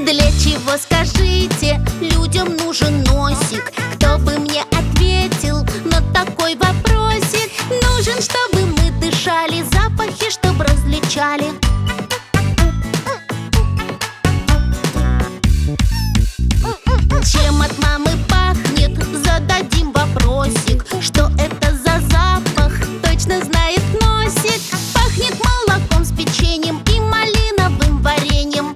Для чего, скажите, людям нужен носик? Кто бы мне ответил на такой вопросик? Нужен, чтобы мы дышали, запахи, чтобы различали. Чем от мамы пахнет? Зададим вопросик. Что это за запах? Точно знает носик. Пахнет молоком с печеньем и малиновым вареньем.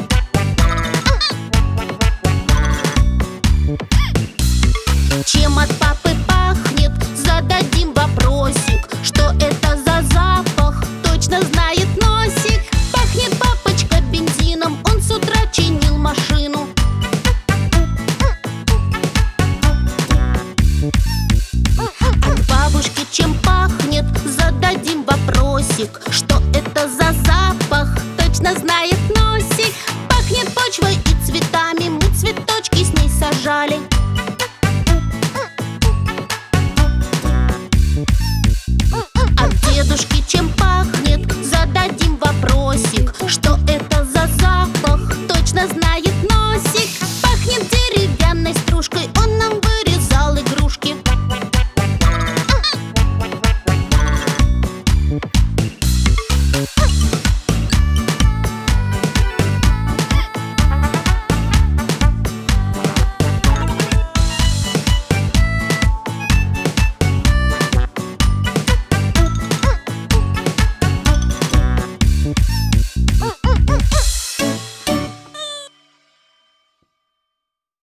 Чем от папы пахнет? Зададим вопросик. Что это за запах? Точно знает носик. Пахнет папочка бензином, он с утра чинил машину. От бабушки чем пахнет? Зададим вопросик. Что это за запах? Точно знает носик. Пахнет почвой и цветами, мы цветочки с ней сажали. От дедушки чем пахнет? Зададим вопросик. Что это за запах? Точно знает